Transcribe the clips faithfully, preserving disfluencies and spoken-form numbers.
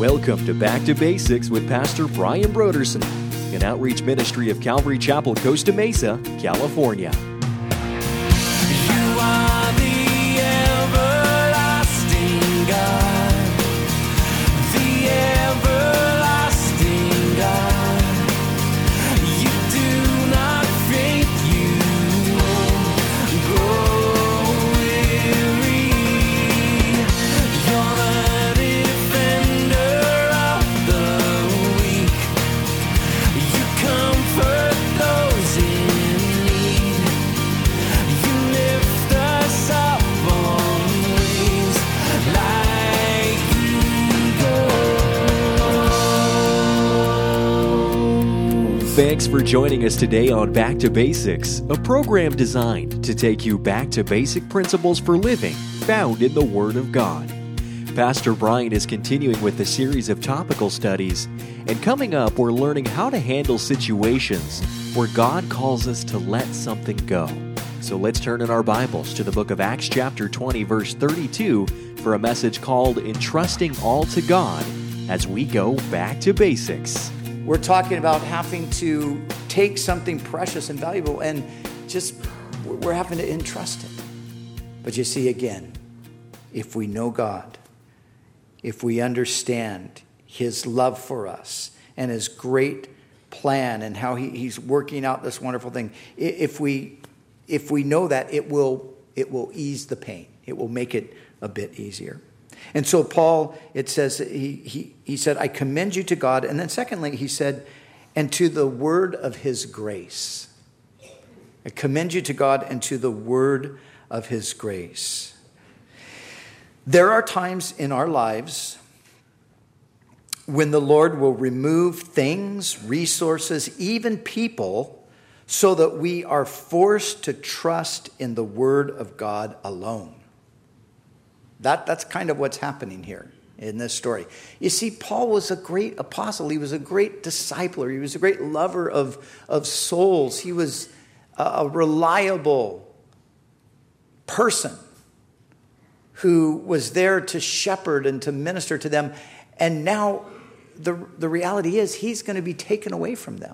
Welcome to Back to Basics with Pastor Brian Broderson, an outreach ministry of Calvary Chapel, Costa Mesa, California. You are the everlasting God, the everlasting God. You do not faint, you won't grow weary. You're the defender of the weak. You comfort those in need. You lift us up on wings like eagles. Thanks for joining us today on Back to Basics, a program designed to take you back to basic principles for living found in the Word of God. Pastor Brian is continuing with the series of topical studies, and coming up, we're learning how to handle situations where God calls us to let something go. So let's turn in our Bibles to the book of Acts chapter twenty, verse thirty-two, for a message called Entrusting All to God as we go back to basics. We're talking about having to take something precious and valuable and just, we're having to entrust it. But you see, again, if we know God, if we understand His love for us and His great plan and how he, He's working out this wonderful thing, i- if we if we know that, it will it will ease the pain. It will make it a bit easier. And so Paul, it says, he, he, he said, I commend you to God. And then secondly, he said, and to the word of His grace. I commend you to God and to the word of His grace. There are times in our lives when the Lord will remove things, resources, even people, so that we are forced to trust in the word of God alone. That, that's kind of what's happening here in this story. You see, Paul was a great apostle. He was a great discipler. He was a great lover of, of souls. He was a, a reliable person who was there to shepherd and to minister to them. And now the, the reality is he's going to be taken away from them.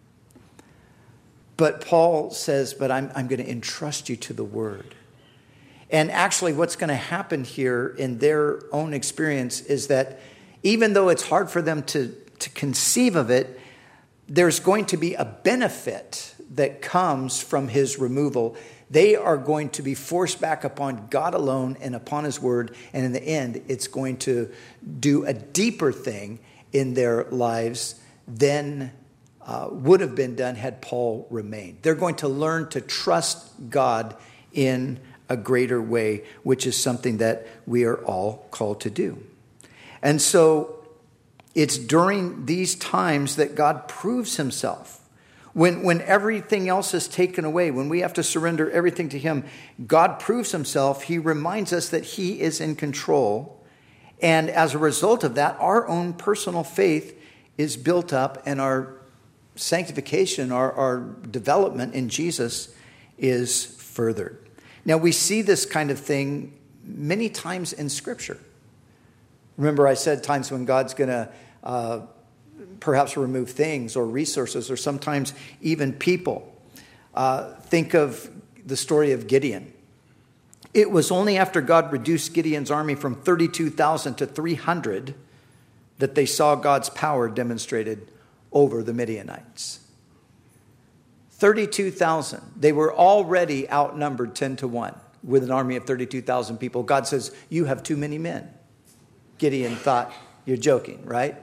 But Paul says, but I'm, I'm going to entrust you to the word. And actually what's going to happen here in their own experience is that even though it's hard for them to, to conceive of it, there's going to be a benefit that comes from his removal. They are going to be forced back upon God alone and upon His word. And in the end, it's going to do a deeper thing in their lives than uh, would have been done had Paul remained. They're going to learn to trust God in a greater way, which is something that we are all called to do. And so it's during these times that God proves Himself. When, when everything else is taken away, when we have to surrender everything to Him, God proves Himself. He reminds us that He is in control. And as a result of that, our own personal faith is built up and our sanctification, our, our development in Jesus is furthered. Now, we see this kind of thing many times in Scripture. Remember, I said times when God's going to uh, perhaps remove things or resources or sometimes even people. Uh, think of the story of Gideon. It was only after God reduced Gideon's army from thirty-two thousand to three hundred that they saw God's power demonstrated over the Midianites. thirty-two thousand. They were already outnumbered ten to one with an army of thirty-two thousand people. God says, you have too many men. Gideon thought, you're joking, right?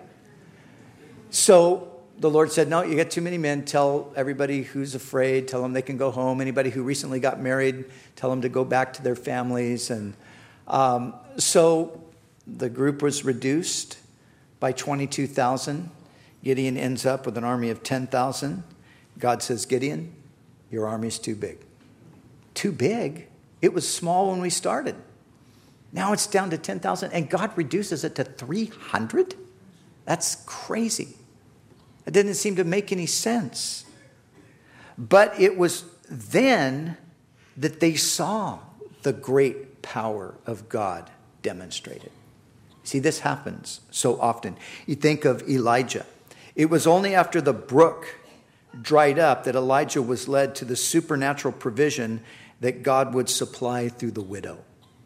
So the Lord said, no, you got too many men. Tell everybody who's afraid, tell them they can go home. Anybody who recently got married, tell them to go back to their families. And um, so the group was reduced by twenty-two thousand. Gideon ends up with an army of ten thousand. God says, Gideon, your army's too big. Too big? It was small when we started. Now it's down to ten thousand, and God reduces it to three hundred? That's crazy. It didn't seem to make any sense. But it was then that they saw the great power of God demonstrated. See, this happens so often. You think of Elijah. It was only after the brook dried up that Elijah was led to the supernatural provision that God would supply through the widow.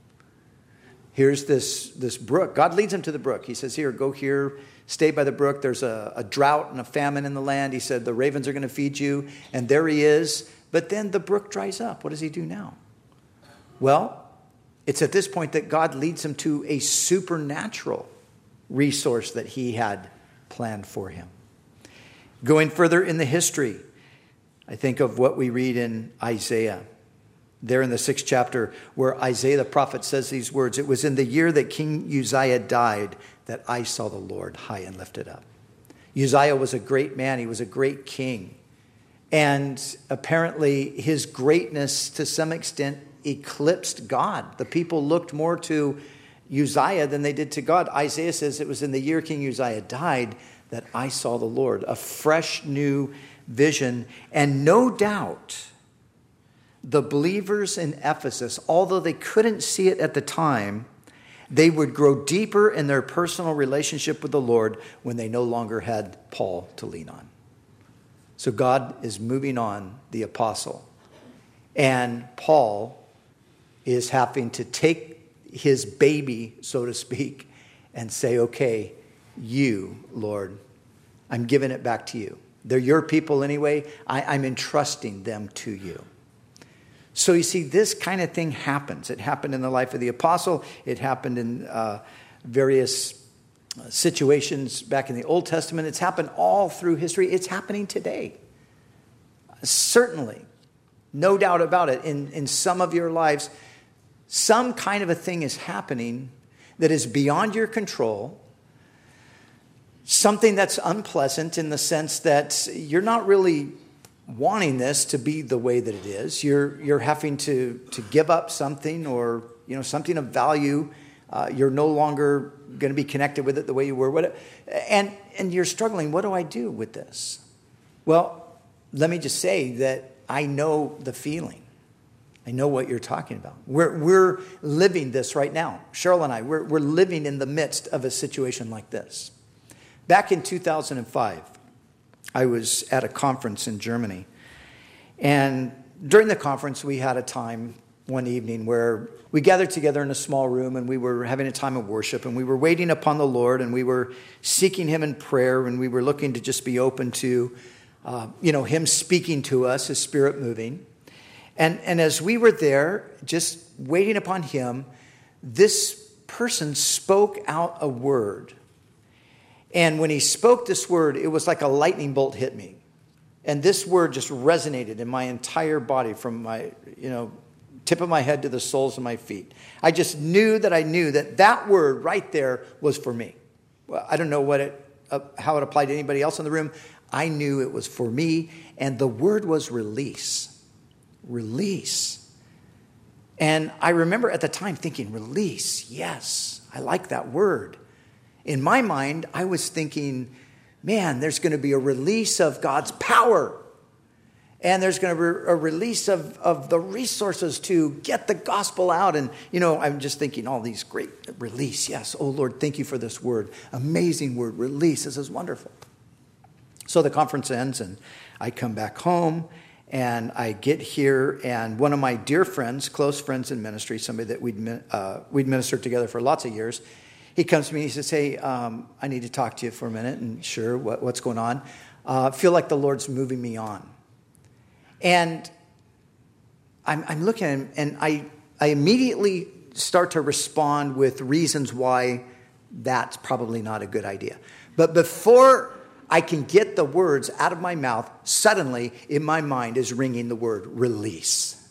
Here's this, this brook. God leads him to the brook. He says, here, go here, stay by the brook. There's a, a drought and a famine in the land. He said, the ravens are going to feed you. And there he is. But then the brook dries up. What does he do now? Well, it's at this point that God leads him to a supernatural resource that he had planned for him. Going further in the history, I think of what we read in Isaiah. There in the sixth chapter where Isaiah the prophet says these words, it was in the year that King Uzziah died that I saw the Lord high and lifted up. Uzziah was a great man. He was a great king. And apparently his greatness to some extent eclipsed God. The people looked more to Uzziah than they did to God. Isaiah says it was in the year King Uzziah died that I saw the Lord. A fresh new vision. And no doubt the believers in Ephesus, although they couldn't see it at the time, they would grow deeper in their personal relationship with the Lord when they no longer had Paul to lean on. So God is moving on the apostle. And Paul is having to take his baby, so to speak, and say, okay, you, Lord, I'm giving it back to you. They're your people anyway. I, I'm entrusting them to you. So you see, this kind of thing happens. It happened in the life of the apostle. It happened in uh, various situations back in the Old Testament. It's happened all through history. It's happening today. Certainly, no doubt about it. In, in some of your lives, some kind of a thing is happening that is beyond your control. Something that's unpleasant in the sense that you're not really wanting this to be the way that it is. You're you're having to to give up something, or you know something of value. Uh, you're no longer going to be connected with it the way you were. What, and and you're struggling. What do I do with this? Well, let me just say that I know the feeling. I know what you're talking about. We're we're living this right now. Cheryl and I, we're we're living in the midst of a situation like this. Back in two thousand five, I was at a conference in Germany. And during the conference, we had a time one evening where we gathered together in a small room and we were having a time of worship and we were waiting upon the Lord and we were seeking him in prayer and we were looking to just be open to, uh, you know, him speaking to us, his spirit moving. And, and as we were there, just waiting upon him, this person spoke out a word. And when he spoke this word, it was like a lightning bolt hit me. And this word just resonated in my entire body from my, you know, tip of my head to the soles of my feet. I just knew that I knew that that word right there was for me. Well, I don't know what it, uh, how it applied to anybody else in the room. I knew it was for me. And the word was release. Release. And I remember at the time thinking, release, yes, I like that word. In my mind, I was thinking, man, there's going to be a release of God's power. And there's going to be a release of, of the resources to get the gospel out. And, you know, I'm just thinking all these great release. Yes. Oh, Lord, thank you for this word. Amazing word. Release. This is wonderful. So the conference ends and I come back home and I get here and one of my dear friends, close friends in ministry, somebody that we'd, uh, we'd ministered together for lots of years, he comes to me and he says, hey, um, I need to talk to you for a minute. And sure, what, what's going on? I uh, feel like the Lord's moving me on. And I'm, I'm looking at him and I, I immediately start to respond with reasons why that's probably not a good idea. But before I can get the words out of my mouth, suddenly in my mind is ringing the word release.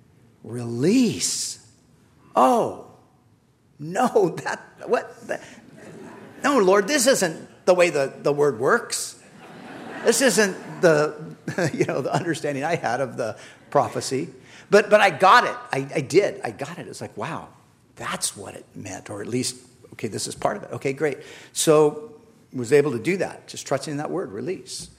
Release. Oh. No, that, what? That, no, Lord, this isn't the way the, the word works. This isn't the, you know, the understanding I had of the prophecy. But but I got it. I, I did. I got it. It's like, wow, that's what it meant. Or at least, okay, this is part of it. Okay, great. So was able to do that, just trusting in that word, release.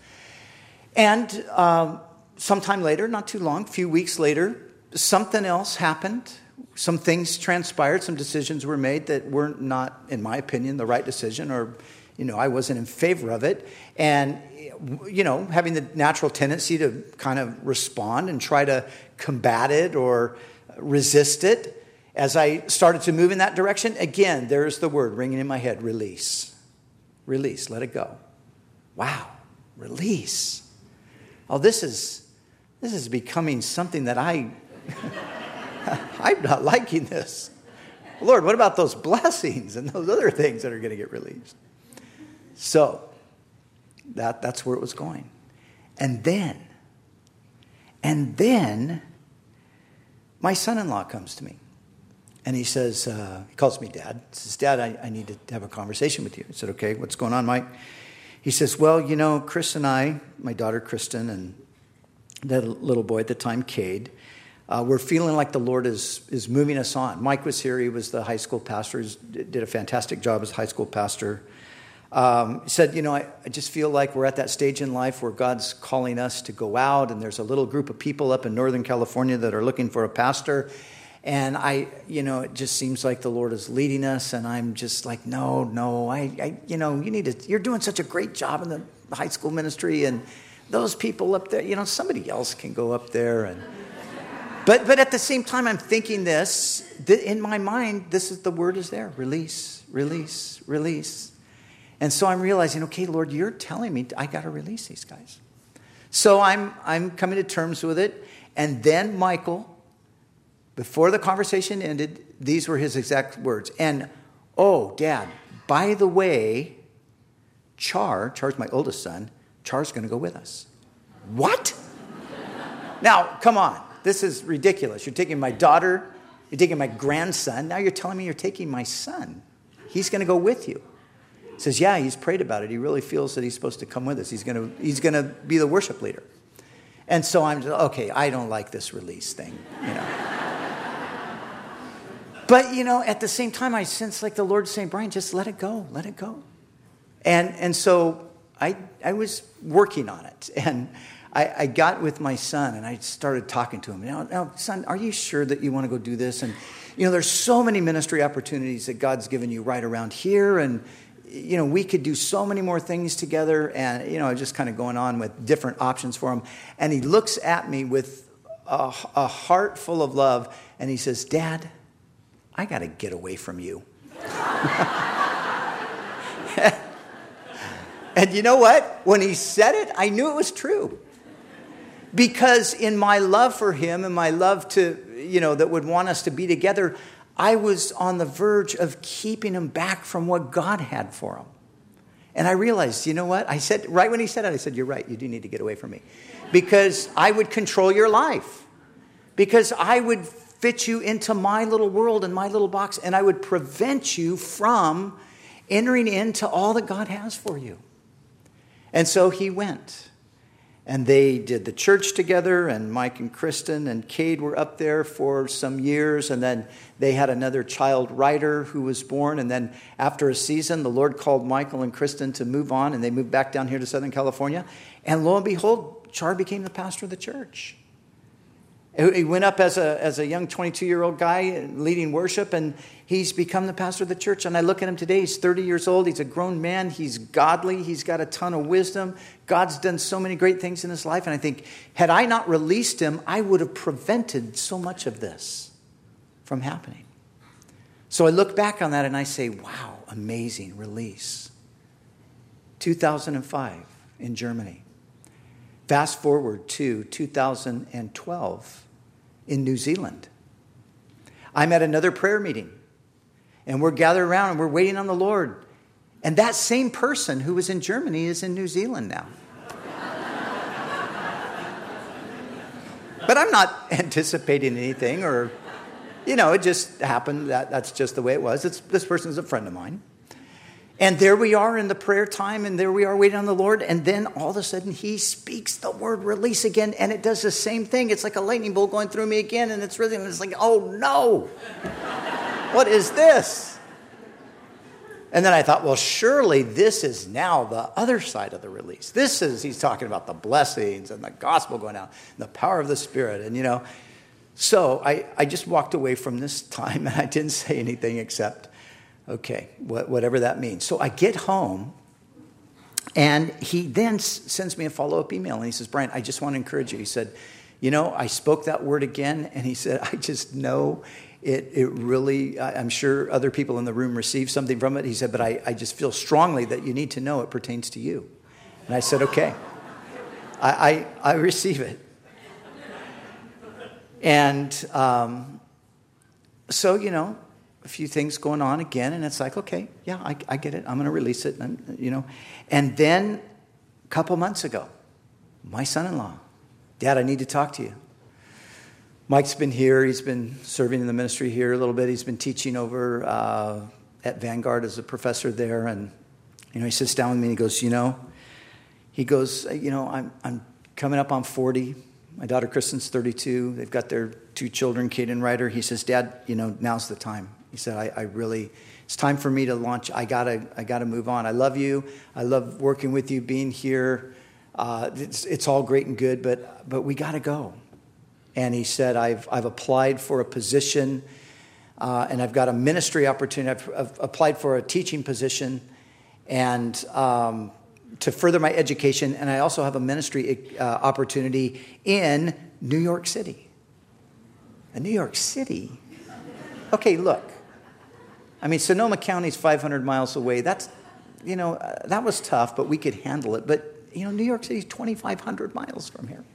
And um, sometime later, not too long, a few weeks later, something else happened some things transpired, some decisions were made that were not, in my opinion, the right decision, or, you know, I wasn't in favor of it. And, you know, having the natural tendency to kind of respond and try to combat it or resist it. As I started to move in that direction, again, there's the word ringing in my head, release. Release, let it go. Wow, release. Oh, this is this is becoming something that I, I'm not liking this. Lord, what about those blessings and those other things that are going to get released? So, that that's where it was going. And then, and then, my son-in-law comes to me. And he says, uh, he calls me Dad. He says, Dad, I, I need to have a conversation with you. I said, okay, what's going on, Mike? He says, well, you know, Chris and I, my daughter Kristen, and that little boy at the time, Cade, uh, we're feeling like the Lord is is moving us on. Mike was here. He was the high school pastor. He did a fantastic job as a high school pastor. Um, he said, you know, I, I just feel like we're at that stage in life where God's calling us to go out, and there's a little group of people up in Northern California that are looking for a pastor. And I, you know, it just seems like the Lord is leading us, and I'm just like, no, no, I, I, you know, you need to, you're doing such a great job in the high school ministry, and those people up there, you know, somebody else can go up there. And but but at the same time, I'm thinking this, that in my mind, this is the word is there, release, release, release. And so I'm realizing, okay, Lord, you're telling me I got to release these guys. So I'm I'm coming to terms with it, and then Michael, before the conversation ended, these were his exact words. And, oh, Dad, by the way, Char, Char's my oldest son, Char's going to go with us. What? Now, come on. This is ridiculous. You're taking my daughter. You're taking my grandson. Now you're telling me you're taking my son. He's going to go with you. He says, yeah, he's prayed about it. He really feels that he's supposed to come with us. He's going to, he's going to be the worship leader. And so I'm just, okay, I don't like this release thing, you know. But, you know, at the same time, I sense like the Lord saying, Brian, just let it go. Let it go. And and so I I was working on it. And I, I got with my son, and I started talking to him. Now, now, son, are you sure that you want to go do this? And, you know, there's so many ministry opportunities that God's given you right around here. And, you know, we could do so many more things together. And, you know, just kind of going on with different options for him. And he looks at me with a, a heart full of love. And he says, Dad, I got to get away from you. And you know what? When he said it, I knew it was true. Because in my love for him and my love to, you know, that would want us to be together, I was on the verge of keeping him back from what God had for him. And I realized, you know what? I said, right when he said it, I said, you're right. You do need to get away from me. Because I would control your life. Because I would fit you into my little world and my little box, and I would prevent you from entering into all that God has for you. And so he went. And they did the church together, and Mike and Kristen and Cade were up there for some years, and then they had another child Ryder who was born, and then after a season, the Lord called Michael and Kristen to move on, and they moved back down here to Southern California, and lo and behold, Char became the pastor of the church. He went up as a as a young twenty-two-year-old guy leading worship, and he's become the pastor of the church. And I look at him today. He's thirty years old. He's a grown man. He's godly. He's got a ton of wisdom. God's done so many great things in his life. And I think, had I not released him, I would have prevented so much of this from happening. So I look back on that and I say, wow, amazing release. two thousand five in Germany. Fast forward to two thousand twelve. In New Zealand. I'm at another prayer meeting, and we're gathered around and we're waiting on the Lord. And that same person who was in Germany is in New Zealand now. But I'm not anticipating anything, or, you know, it just happened. That that's just the way it was. It's, this person's a friend of mine. And there we are in the prayer time, and there we are waiting on the Lord. And then all of a sudden, he speaks the word release again, and it does the same thing. It's like a lightning bolt going through me again, and it's really, and it's like, oh no, what is this? And then I thought, well, surely this is now the other side of the release. This is, he's talking about the blessings and the gospel going out, and the power of the Spirit, and you know. So I, I just walked away from this time, and I didn't say anything except, okay, what, whatever that means. So I get home, and he then s- sends me a follow-up email, and he says, Brian, I just want to encourage you. He said, you know, I spoke that word again, and he said, I just know it It really, I'm sure other people in the room received something from it. He said, but I, I just feel strongly that you need to know it pertains to you. And I said, okay, I, I, I receive it. And um, so, you know, a few things going on again, and it's like, okay, yeah, I, I get it. I'm going to release it, and, you know. And then a couple months ago, my son-in-law, Dad, I need to talk to you. Mike's been here. He's been serving in the ministry here a little bit. He's been teaching over uh, at Vanguard as a professor there. And, you know, he sits down with me and he goes, you know, he goes, you know, I'm I'm coming up on forty. My daughter Kristen's thirty-two. They've got their two children, Kate and Ryder. He says, Dad, you know, now's the time. He said, I, I really, it's time for me to launch. I gotta, I gotta move on. I love you. I love working with you, being here. Uh, it's, it's all great and good, but but we gotta go. And he said, I've I've applied for a position, uh, and I've got a ministry opportunity. I've, I've applied for a teaching position, and um, to further my education. And I also have a ministry uh, opportunity in New York City. In New York City? Okay, look. I mean, Sonoma County's five hundred miles away. That's, you know, uh, that was tough, but we could handle it. But, you know, New York City's twenty-five hundred miles from here.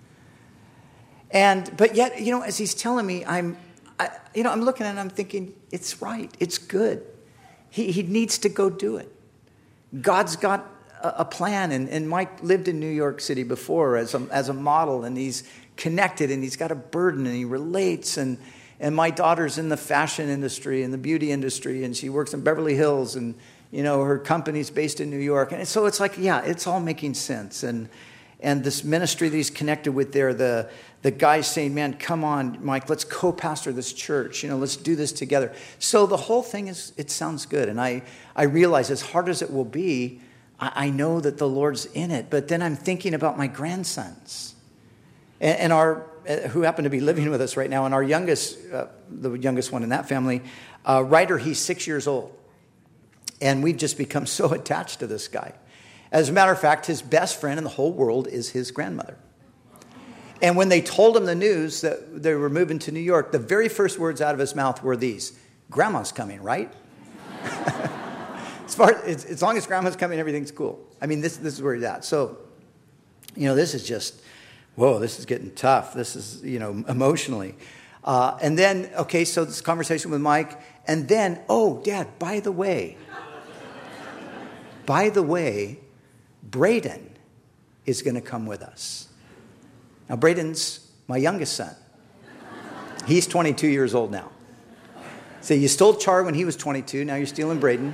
And, but yet, you know, as he's telling me, I'm, I, you know, I'm looking at it and I'm thinking, it's right. It's good. He, he needs to go do it. God's got a, a plan. And, and Mike lived in New York City before as a, as a model, and he's connected, and he's got a burden, and he relates. And, and my daughter's in the fashion industry and the beauty industry, and she works in Beverly Hills, and, you know, her company's based in New York. And so it's like, yeah, it's all making sense. And, and this ministry that he's connected with there, the, the guy's saying, man, come on, Mike, let's co-pastor this church. You know, let's do this together. So the whole thing is, it sounds good. And I, I realize as hard as it will be, I, I know that the Lord's in it. But then I'm thinking about my grandsons and, and our, who happen to be living with us right now. And our youngest, uh, the youngest one in that family, uh, Ryder, he's six years old. And we've just become so attached to this guy. As a matter of fact, his best friend in the whole world is his grandmother. And when they told him the news that they were moving to New York, the very first words out of his mouth were these: Grandma's coming, right? as far as, as long as Grandma's coming, everything's cool. I mean, this, this is where he's at. So, you know, this is just, whoa, this is getting tough. This is, you know, emotionally. Uh, and then, okay, so this conversation with Mike. And then, oh, Dad, by the way, by the way, Braden is going to come with us. Now, Braden's my youngest son. He's twenty-two years old now. So you stole Char when he was twenty-two. Now you're stealing Braden.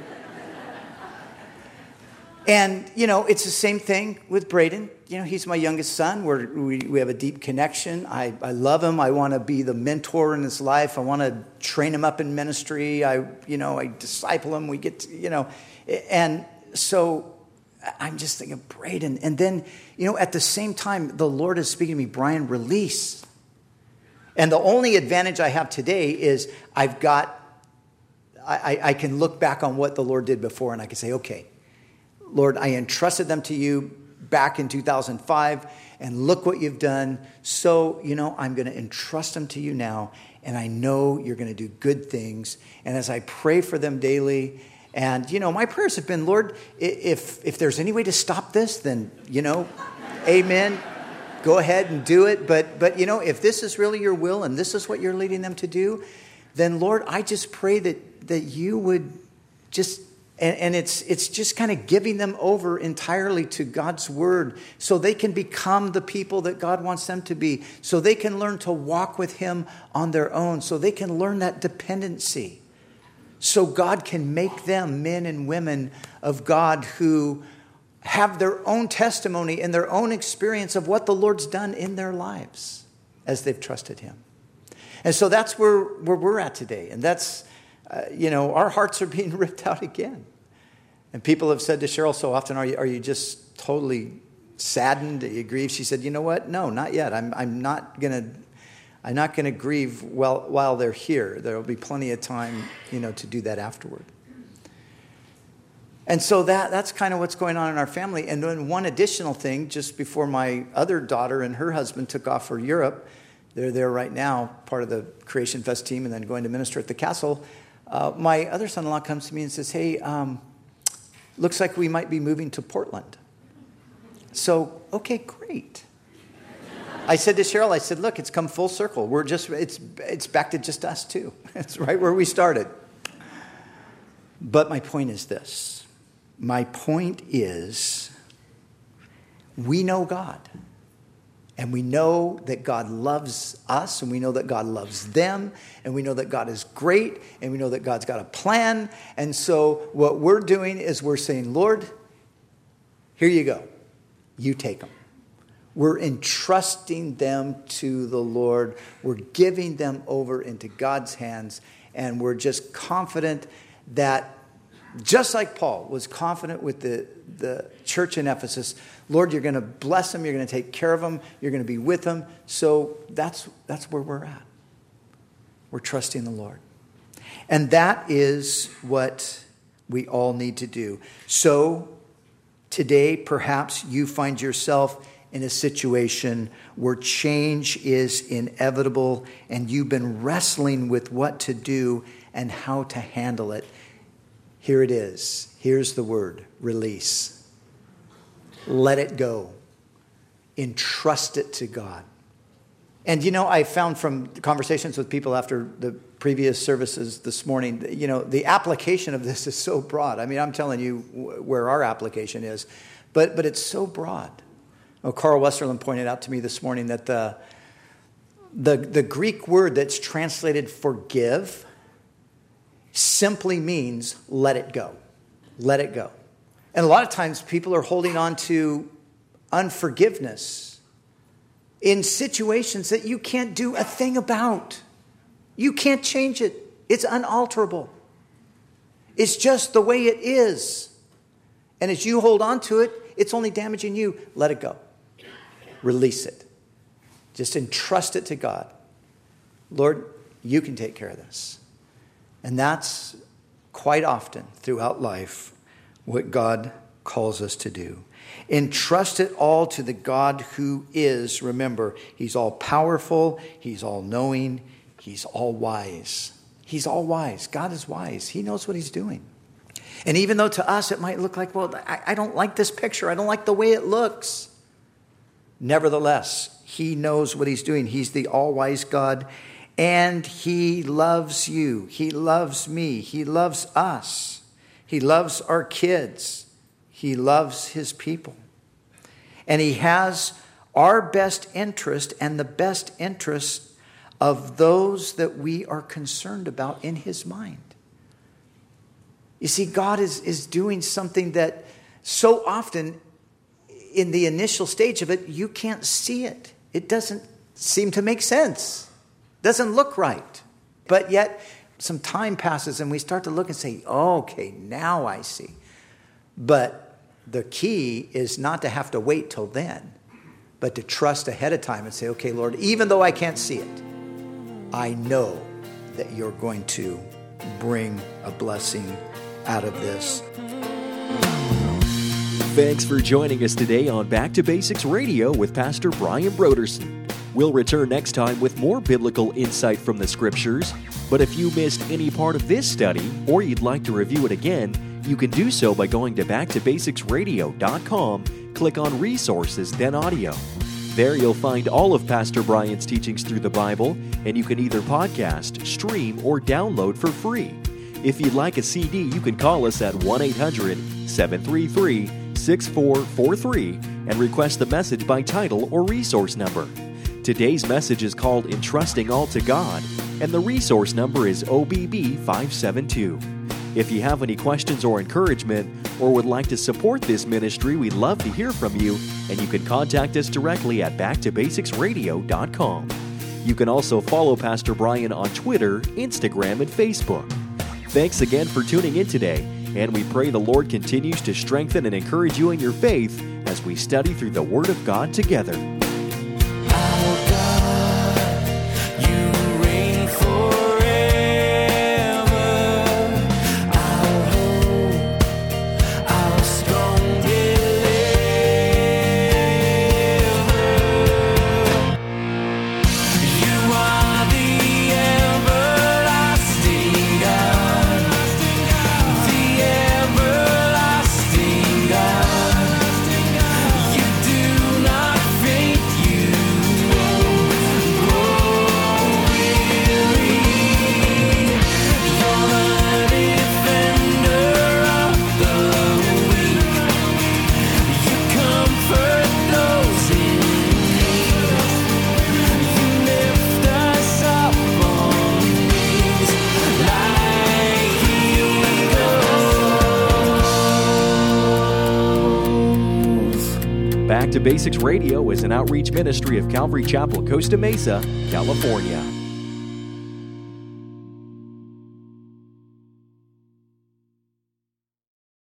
And, you know, it's the same thing with Braden. You know, he's my youngest son. We're, we we have a deep connection. I, I love him. I want to be the mentor in his life. I want to train him up in ministry. I, you know, I disciple him. We get to, you know, and so I'm just thinking, Braden. And then, you know, at the same time, the Lord is speaking to me, Brian, release. And the only advantage I have today is I've got, I, I can look back on what the Lord did before, and I can say, okay, Lord, I entrusted them to you back in two thousand five, and look what you've done. So, you know, I'm going to entrust them to you now, and I know you're going to do good things. And as I pray for them daily, and, you know, my prayers have been, Lord, if if there's any way to stop this, then, you know, amen. Go ahead and do it. But, but you know, if this is really your will and this is what you're leading them to do, then, Lord, I just pray that that you would just, and, and it's it's just kind of giving them over entirely to God's word so they can become the people that God wants them to be, so they can learn to walk with him on their own, so they can learn that dependency. So God can make them men and women of God who have their own testimony and their own experience of what the Lord's done in their lives as they've trusted him. And so that's where, where we're at today. And that's, uh, you know, our hearts are being ripped out again. And people have said to Cheryl so often, are you, are you just totally saddened? Are you grieved? She said, you know what? No, not yet. I'm, I'm not going to... I'm not going to grieve while, while they're here. There will be plenty of time, you know, to do that afterward. And so that that's kind of what's going on in our family. And then one additional thing, just before my other daughter and her husband took off for Europe, they're there right now, part of the Creation Fest team, and then going to minister at the castle. Uh, my other son-in-law comes to me and says, hey, um, looks like we might be moving to Portland. So, okay, great. I said to Cheryl, I said, look, it's come full circle. We're just, it's it's back to just us two. It's right where we started. But my point is this. My point is we know God. And we know that God loves us, and we know that God loves them, and we know that God is great, and we know that God's got a plan. And so what we're doing is we're saying, Lord, here you go. You take them. We're entrusting them to the Lord. We're giving them over into God's hands. And we're just confident that, just like Paul was confident with the, the church in Ephesus, Lord, you're going to bless them. You're going to take care of them. You're going to be with them. So that's, that's where we're at. We're trusting the Lord. And that is what we all need to do. So today, perhaps you find yourself in a situation where change is inevitable and you've been wrestling with what to do and how to handle it. Here it is. Here's the word, release. Let it go. Entrust it to God. And, you know, I found from conversations with people after the previous services this morning, you know, the application of this is so broad. I mean, I'm telling you where our application is, but but it's so broad. Oh, Carl Westerlund pointed out to me this morning that the, the, the Greek word that's translated forgive simply means let it go. Let it go. And a lot of times people are holding on to unforgiveness in situations that you can't do a thing about. You can't change it. It's unalterable. It's just the way it is. And as you hold on to it, it's only damaging you. Let it go. Release it. Just entrust it to God. Lord, you can take care of this. And that's quite often throughout life what God calls us to do. Entrust it all to the God who is, remember, he's all powerful, he's all knowing, he's all wise. He's all wise. God is wise. He knows what he's doing. And even though to us it might look like, well, I, I don't like this picture. I don't like the way it looks. Nevertheless, he knows what he's doing. He's the all-wise God, and he loves you. He loves me. He loves us. He loves our kids. He loves his people. And he has our best interest and the best interest of those that we are concerned about in his mind. You see, God is, is doing something that so often in the initial stage of it, you can't see it. It doesn't seem to make sense. Doesn't look right. But yet, some time passes and we start to look and say, oh, okay, now I see. But the key is not to have to wait till then, but to trust ahead of time and say, okay, Lord, even though I can't see it, I know that you're going to bring a blessing out of this. Thanks for joining us today on Back to Basics Radio with Pastor Brian Brodersen. We'll return next time with more biblical insight from the Scriptures. But if you missed any part of this study or you'd like to review it again, you can do so by going to back to basics radio dot com, click on Resources, then Audio. There you'll find all of Pastor Brian's teachings through the Bible, and you can either podcast, stream, or download for free. If you'd like a C D, you can call us at one eight hundred seven three three six four four three and request the message by title or resource number. Today's message is called Entrusting All to God, and the resource number is O B B five seven two. If you have any questions or encouragement, or would like to support this ministry, we'd love to hear from you, and you can contact us directly at back to basics radio dot com. You can also follow Pastor Brian on Twitter, Instagram, and Facebook. Thanks again for tuning in today, and we pray the Lord continues to strengthen and encourage you in your faith as we study through the Word of God together. Our God, Back to Basics Radio is an outreach ministry of Calvary Chapel, Costa Mesa, California.